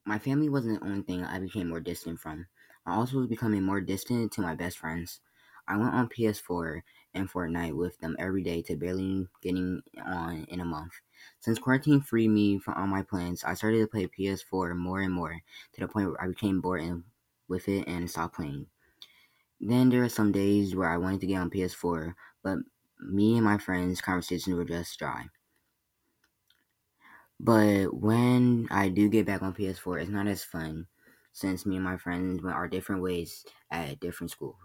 My family wasn't the only thing I became more distant from. I also was becoming more distant to my best friends. I went on PS4 and Fortnite with them every day to barely getting on in a month. Since quarantine freed me from all my plans, I started to play PS4 more and more to the point where I became bored with it and stopped playing. Then there were some days where I wanted to get on PS4, but me and my friends' conversations were just dry. But when I do get back on PS4, it's not as fun since me and my friends went our different ways at different schools.